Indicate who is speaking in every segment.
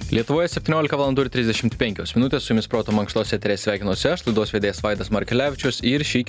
Speaker 1: Lietuvoje 17:35 su jumis Proto mankštos eteryje sveikinuosi aš, laidos vedėjas Vaidas Markelevičius ir šią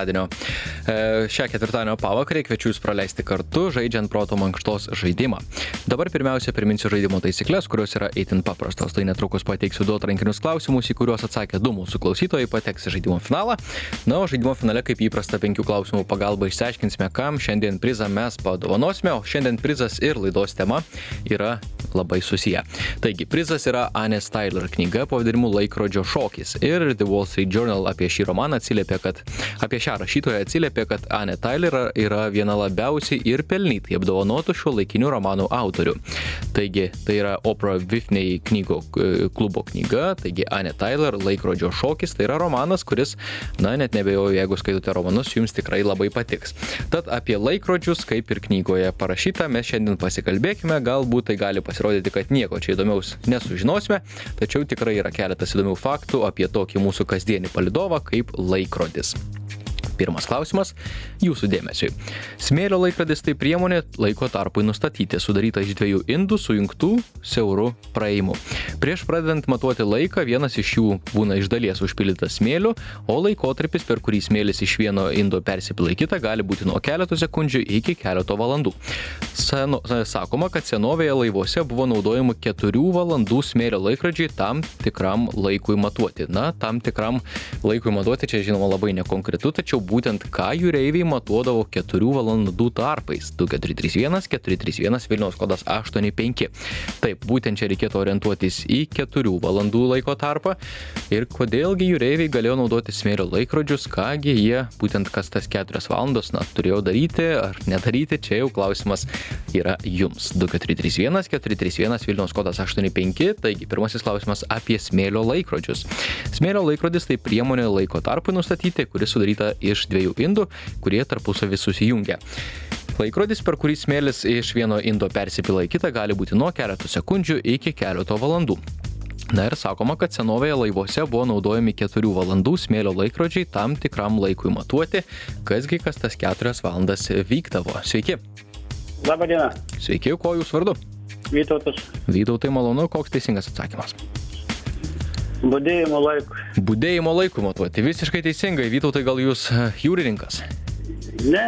Speaker 1: ketvirtadienio pavakarę kviečiu jūs praleisti kartu, žaidžiant Proto mankštos žaidimą. Dabar pirmiausia priminsiu žaidimo taisyklės, kurios yra itin paprastos. Tai netrukus pateiksiu du atrankinius klausimus, į kuriuos atsakė du mūsų klausytojai, pateks į žaidimo finalą. Na, o žaidimo finale, kaip įprasta, 5 klausimų pagalba išsiaiškinsime, kam šiandien prizą mes padovanosime, o šiandien prizas ir laidos tema yra labai susiję. Taigi, prizas yra Anės Tyler knyga pavadinimu Laikrodžio šokis. Ir The Wall Street Journal apie šį romaną apie šią rašytoją atsiliepė, kad Anė Tyler yra viena labiausiai ir pelnytai apdovanotų šiuolaikinių romanų autorių. Taigi, tai yra Oprah Winfrey klubo knyga, taigi Anė Tyler Laikrodžio šokis, tai yra romanas, kuris, net nebejoju, jeigu skaitote romanus, jums tikrai labai patiks. Tad apie laikrodžius, kaip ir knygoje parašyta, mes šiandien pasikalbėkime, galbūt tai gali pasirodyti, kad nieko čia įdomiaus nesužinosime, tačiau tikrai yra keletas įdomių faktų apie tokį mūsų kasdienį palydovą kaip laikrodis. Pirmas klausimas jūsų dėmesiui. Smėlio laikrodis tai priemonė laiko tarpui nustatyti, sudaryta iš 2 indų sujungtų siaurų praėjimų. Prieš pradedant matuoti laiką, vienas iš jų būna iš dalies užpildytas smėliu, o laikotarpis, per kurį smėlis iš vieno indo persipila į kitą, gali būti nuo keletų sekundžių iki keleto valandų. Sakoma, kad senovėje laivuose buvo naudojami 4 valandų smėlio laikrodžiai tam tikram laikui matuoti. Tam tikram laikui matuoti čia žinoma labai nekonkretu, tačiau būtent ką jūreiviai matuodavo 4 valandų tarpais. 2431 431 Vilniaus kodas 85. Taip, būtent čia reikėtų orientuotis į 4 valandų laiko tarpą. Ir kodėlgi jūreiviai galėjo naudoti smėlio laikrodžius, kągi jie būtent kas tas 4 valandos turėjo daryti ar nedaryti, čia jau klausimas yra jums. 2431 431 Vilniaus kodas 85. Taigi, pirmasis klausimas apie smėlio laikrodžius. Smėlio laikrodis tai priemonė laiko tarpui nustatyti, kuris sudaryta iš 2 indų, kurie tarpusavy susijungia. Laikrodis, per kurį smėlis iš vieno indo persipila į kitą, gali būti nuo keletų sekundžių iki keleto valandų. Ir sakoma, kad senovėje laivuose buvo naudojami 4 valandų smėlio laikrodžiai tam tikram laikui matuoti, kas tas 4 valandas vykdavo. Sveiki.
Speaker 2: Labą dieną.
Speaker 1: Sveiki, kuo jūs vardu?
Speaker 2: Vytautas.
Speaker 1: Vytautai, malonu, koks teisingas atsakymas?
Speaker 2: Budėjimo laiku.
Speaker 1: Budėjimo laiku matuoti. Visiškai teisingai. Vytautai, gal jūs jūrininkas?
Speaker 2: Ne.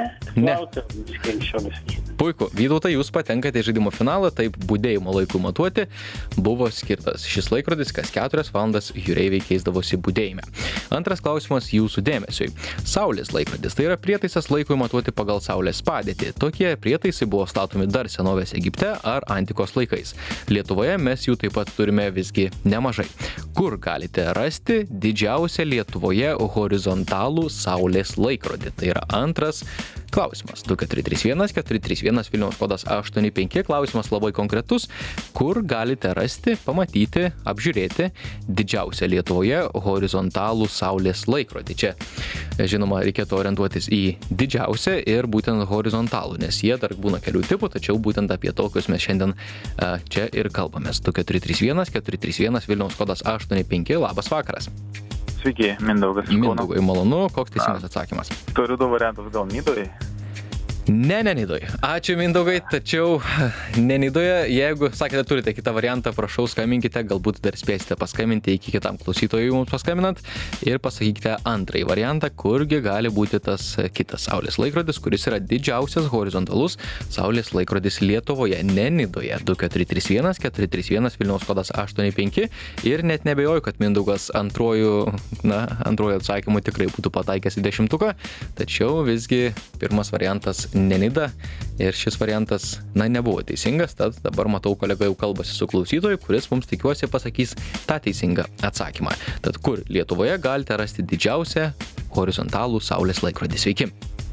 Speaker 1: Ne. Puiku. Vytautai, jūs patenkate į žaidimo finalą, taip budėjimo laiku matuoti buvo skirtas šis laikrodis, kas 4 valandas jūreiviai keisdavosi budėjime. Antras klausimas jūsų dėmesiui. Saulės laikrodis tai yra prietaisas laikui matuoti pagal Saulės padėtį. Tokie prietaisai buvo statomi dar senovės Egipte ar antikos laikais. Lietuvoje mes jų taip pat turime visgi nemažai. Kur galite rasti didžiausią Lietuvoje horizontalų Saulės laikrodį? Tai yra antras klausimas. 2431 431 Vilniaus kodas 85. Klausimas labai konkretus. Kur galite rasti, pamatyti, apžiūrėti didžiausią Lietuvoje horizontalų Saulės laikrodį? Čia, žinoma, reikėtų orientuotis į didžiausią ir būtent horizontalų, nes jie dar būna kelių tipų, tačiau būtent apie tokius mes šiandien čia ir kalbamės. 2431 431 Vilniaus kodas 85. Labas vakaras.
Speaker 3: Sveiki, Mindaugas.
Speaker 1: Mindaugai, malonu, koks teisingas atsakymas?
Speaker 3: Turiu 2 variantus, gal Nidoje?
Speaker 1: Ne Nidoje. Ačiū, Mindaugai, tačiau ne Nidoje. Jeigu sakėte, turite kitą variantą, prašau, skambinkite, galbūt dar spėsite paskambinti iki kitam klausytojui mums paskambinant ir pasakykite antrąjį variantą, kurgi gali būti tas kitas Saulės laikrodis, kuris yra didžiausias horizontalus Saulės laikrodis Lietuvoje, ne Nidoje. 2431 431 Vilniaus kodas 85 ir net nebejoju, kad Mindaugas antroju atsakymu tikrai būtų pataikęs į 10-tuką, tačiau visgi pirmas variantas ne Nida ir šis variantas, nebuvo teisingas, tad dabar matau, kolega jau kalbasi su klausytoju, kuris mums tikiuosi pasakys tą teisingą atsakymą. Tad kur Lietuvoje galite rasti didžiausią horizontalų Saulės laikrodį? Sveiki.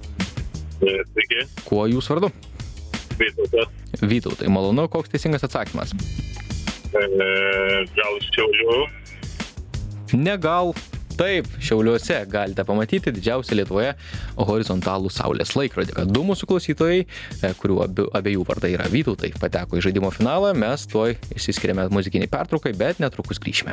Speaker 4: Sveiki.
Speaker 1: Kuo jūs vardu?
Speaker 4: Vytautas.
Speaker 1: Vytautai, malonu, koks teisingas atsakymas?
Speaker 4: Gal Šiaulių?
Speaker 1: Ne gal. Taip, Šiauliuose galite pamatyti didžiausią Lietuvoje horizontalų Saulės laikrodį. Kad 2 mūsų klausytojai, kurių abiejų vardai yra Vytautai, pateko į žaidimo finalą, mes tuoj išsiskiriame muzikiniai pertraukai, bet netrukus grįšime.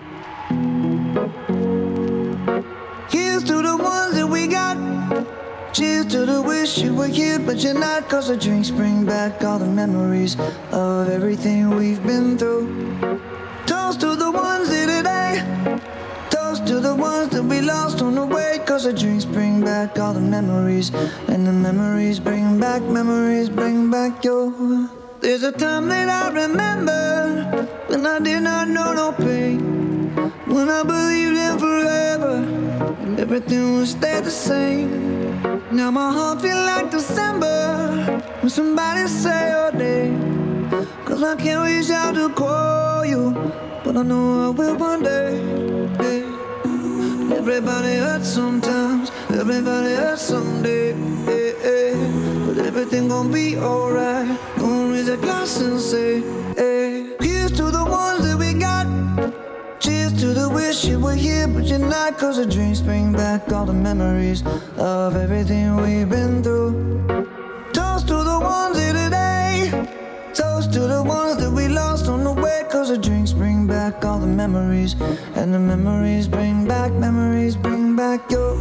Speaker 5: Here's to the ones that we got. Cheers to the wish you were here, but you're not. Cause the drinks bring back all the memories of everything we've been through. Toast to the ones here today. Toast to the ones that we lost on the way. Cause the drinks bring back all the memories. And the memories bring back your. There's a time that I remember when I did not know no pain. When I believed in forever and everything would stay the same. Now my heart feel like December when somebody say your name. Cause I can't reach out to call you, but I know I will one day. Yeah. Everybody hurts sometimes, everybody hurts someday. Yeah, yeah. But everything gon' be alright. Gonna raise a glass and say, hey. Here's to the ones that we got. Cheers to the wish you were here, but you're not. Cause the drinks bring back all the memories of everything we've been through. Toast to the ones here today. Toast to the ones that we lost on the way. Cause the drinks bring back all the memories. And the memories bring back your.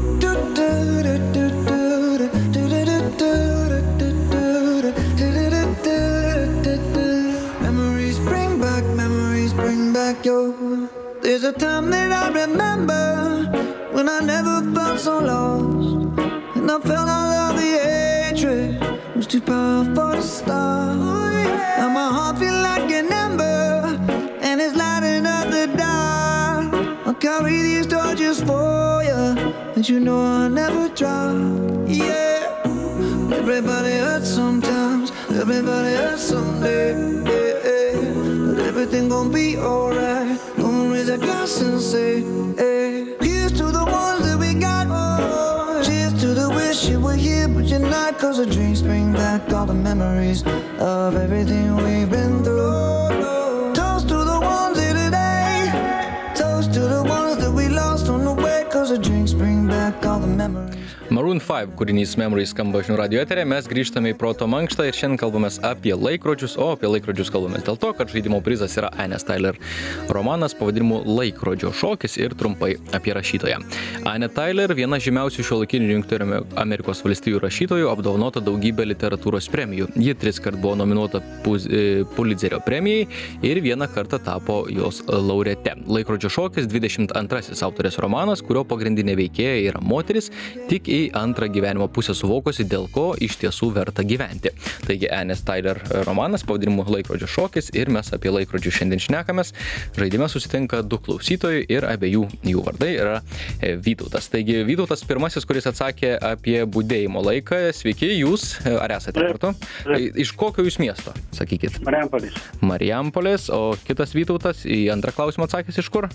Speaker 5: Memories bring back your. There's a time that I remember when I never felt so lost. And I felt all of the hatred was too powerful to stop. Now my heart feel like an ember and it's lighting up the dark. I'll carry these torches for you, and you know I'll never drop. Yeah. Everybody hurts sometimes, everybody hurts someday. Yeah, yeah. But everything gon' be alright. Gonna raise a glass and say, hey. Here's to the ones that we got. Oh, cheers to the wish you were here, but you're not. Cause the drinks bring back all the memories of everything we've been through. Toast to the ones here today. Toast to the ones that we lost on the way. Cause the drinks bring back all the memories.
Speaker 1: Maroon 5 kūrinys Memories skamba žinių radio eterė, mes grįžtame į proto mankštą ir šiandien kalbamės apie laikrodžius, o apie laikrodžius kalbamės dėl to, kad žaidimo prizas yra Anės Tyler romanas pavadinimu Laikrodžio šokis ir trumpai apie rašytoją. Anė Tyler, viena žymiausių šiuolaikinių Jungtinių Amerikos valstijų rašytojų, apdovanota daugybę literatūros premijų. Ji 3 kart buvo nominuota Pulitzerio premijai ir vieną kartą tapo jos laureate. Laikrodžio šokis 22 autorės romanas, kurio pagrindinė veikėja yra moteris, tik į antrą gyvenimo pusę suvokusi, dėl ko iš tiesų verta gyventi. Taigi Anės Tyler romanas pavadinimu Laikrodžio šokis ir mes apie laikrodžius šiandien šnekamės. Žaidime susitinka 2 klausytojai ir abiejų jų vardai yra Vytautas. Taigi Vytautas pirmasis, kuris atsakė apie budėjimo laiką. Sveiki, jūs, ar esate kartu? Iš kokio jūs miesto, sakykit?
Speaker 2: Marijampolės.
Speaker 1: Marijampolės, o kitas Vytautas į antrą klausimą atsakęs iš kur?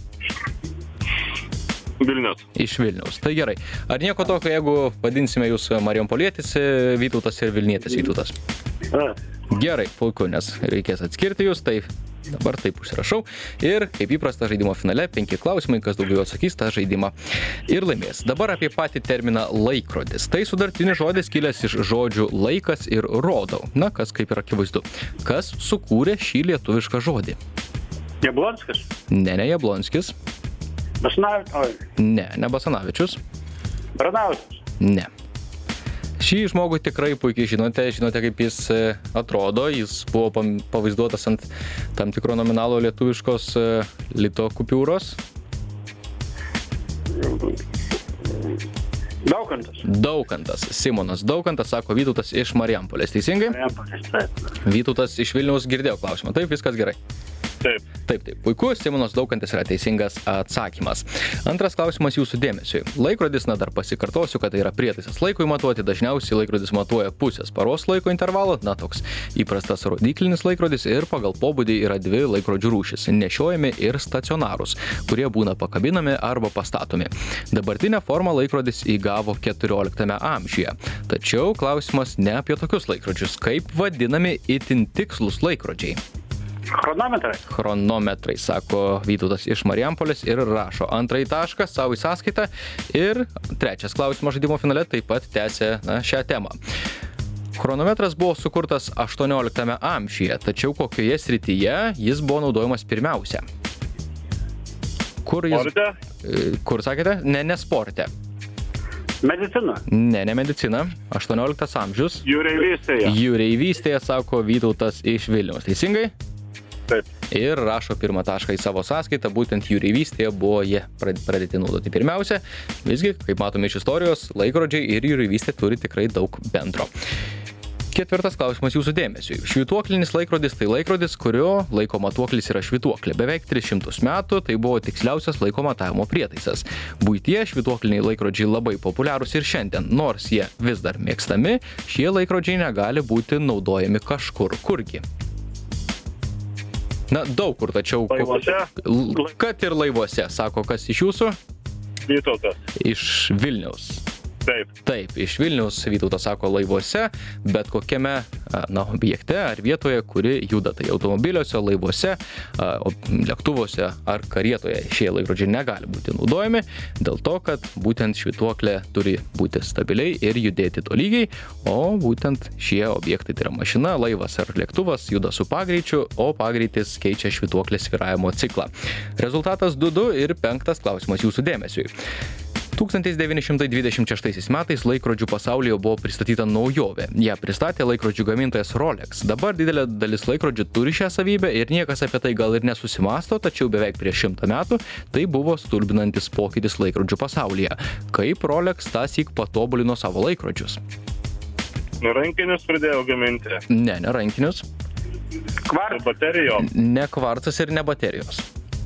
Speaker 4: Vilnius.
Speaker 1: Iš Vilniaus. Tai gerai. Ar nieko tokio, jeigu vadinsime jūs Marijampolietis Vytautas ir Vilnietis Vytautas? Gerai, puiku, nes reikės atskirti jūs, tai dabar taip užsirašau. Ir kaip įprasta žaidimo finale 5 klausimai, kas daugiau atsakys tą žaidimą ir laimės. Dabar apie patį terminą laikrodis. Tai sudartinis žodis kilęs iš žodžių laikas ir rodau. Na, kas kaip ir akivaizdu. Kas sukūrė šį lietuvišką žodį?
Speaker 2: Jablonskis?
Speaker 1: Ne Jablonskis. Ne Basanavičius.
Speaker 2: Branavičius?
Speaker 1: Ne. Šį žmogų tikrai puikiai žinote, kaip jis atrodo, jis buvo pavaizduotas ant tam tikro nominalo lietuviškos lito kupiūros. Daukantas. Simonas Daukantas, sako Vytautas iš Marijampolės, teisingai?
Speaker 2: Marijampolės, taip.
Speaker 1: Vytautas iš Vilniaus girdėjo klausimą, taip, viskas gerai? Taip, puiku, Simonas Daukantas yra teisingas atsakymas. Antras klausimas jūsų dėmesiui. Laikrodis, dar pasikartosiu, kad tai yra prietaisas laikui matuoti, dažniausiai laikrodis matuoja pusės paros laiko intervalą, toks įprastas rodyklinis laikrodis ir pagal pobūdį yra 2 laikrodžių rūšis – nešiojami ir stacionarūs, kurie būna pakabinami arba pastatomi. Dabartinę formą laikrodis įgavo 14 amžiuje. Tačiau klausimas ne apie tokius laikrodžius, kaip vadinami itin tikslus laikrodžiai. Chronometrai, sako Vytautas iš Marijampolės ir rašo antrąjį tašką savo į sąskaitą. Ir trečias klausimas žaidimo finale taip pat tęsia šią temą. Chronometras buvo sukurtas 18 amžiuje, tačiau kokioje srityje jis buvo naudojamas pirmiausia?
Speaker 4: Sporte?
Speaker 1: Kur sakėte? Ne sporte.
Speaker 2: Medicina.
Speaker 1: Ne medicina. 18 amžius.
Speaker 4: Jūreivystėje.
Speaker 1: Jūreivystėje, sako Vytautas iš Vilniaus. Teisingai?
Speaker 4: Taip.
Speaker 1: Ir rašo pirmą tašką į savo sąskaitą, būtent jūreivystėje buvo jie pradėti naudoti. Pirmiausia, visgi, kaip matome iš istorijos, laikrodžiai ir jūreivystė turi tikrai daug bendro. Ketvirtas klausimas jūsų dėmesiui. Švytuoklinis laikrodis tai laikrodis, kurio laiko matuoklis yra švytuoklė. Beveik 300 metų tai buvo tiksliausias laiko matavimo prietaisas. Buityje švytuokliniai laikrodžiai labai populiarūs ir šiandien. Nors jie vis dar mėgstami, šie laikrodžiai negali būti naudojami kažkur. Kurgi? Na, daug kur, tačiau...
Speaker 4: Laivuose?
Speaker 1: Kad ir laivuose, sako kas iš jūsų?
Speaker 4: Vytautas.
Speaker 1: Iš Vilniaus.
Speaker 4: Taip.
Speaker 1: Iš Vilniaus Vytautas sako laivuose, bet kokiame objekte ar vietoje, kuri juda, tai automobiliuose, laivuose, lėktuvuose ar karietoje šie laikrodžiai negali būti naudojami, dėl to, kad būtent švytuoklė turi būti stabiliai ir judėti tolygiai, o būtent šie objektai, tai yra mašina, laivas ar lėktuvas, juda su pagreičiu, o pagreitis keičia švytuoklės svyravimo ciklą. Rezultatas 2-2 ir 5 klausimas jūsų dėmesiui. 1926 metais laikrodžių pasaulyje buvo pristatyta naujovė. Ją pristatė laikrodžių gamintojas Rolex. Dabar didelė dalis laikrodžių turi šią savybę ir niekas apie tai gal ir nesusimasto, tačiau beveik prieš 100 metų tai buvo stulbinantis pokytis laikrodžių pasaulyje. Kaip Rolex tąsyk patobulino savo laikrodžius?
Speaker 4: Rankinius pradėjau gaminti.
Speaker 1: Ne rankinius.
Speaker 4: Su baterijom.
Speaker 1: Ne kvarcas ir ne baterijos.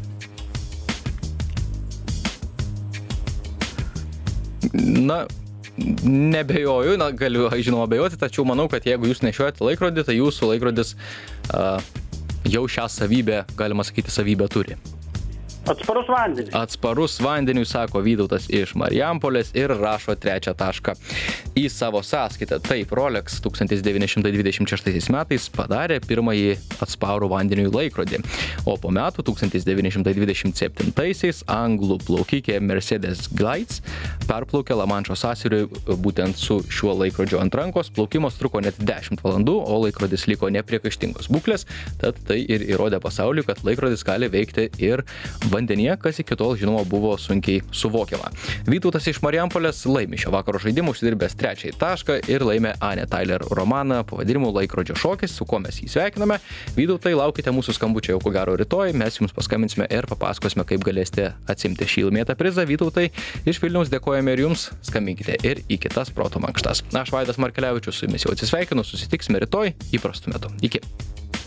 Speaker 1: Na, nebejoju, galiu, žinoma, abejoti, tačiau manau, kad jeigu jūs nešiojate laikrodį, tai jūsų laikrodis jau šią savybę, galima sakyti, savybę turi.
Speaker 2: Atsparus vandeniui.
Speaker 1: Atsparus vandeniui, sako Vytautas iš Marijampolės ir rašo 3 tašką į savo sąskaitą. Taip, Rolex 1926 metais padarė pirmąjį atsparų vandeniui laikrodį, o po metų 1927-aisiais anglų plaukikė Mercedes Glides perplaukė Lamanšo sąsiaurį būtent su šiuo laikrodžiu ant rankos. Plaukimas truko net 10 valandų, o laikrodis liko nepriekaištingos būklės, tad tai ir įrodė pasauliui, kad laikrodis gali veikti ir vandenyje, kas iki tol, žinoma, buvo sunkiai suvokiama. Vytautas iš Marijampolės laimi šio vakaro žaidimą, užsidirbęs 3 tašką ir laimė Anne Tyler romaną pavadinimu Laikrodžio šokis, su kuo mes jį sveikiname. Vytautai, laukite mūsų skambučio jau ko gero rytoj, mes jums paskambinsime ir papasakosime, kaip galėsite atsimti šį laimėtą prizą. Vytautai iš Vilniaus dėkojame ir jums, skambinkite ir į kitas proto mankštas. Aš Vaidas Markelevičius su jumis jau atsisveikinu, susitiksime rytoj įprastu metu. Iki.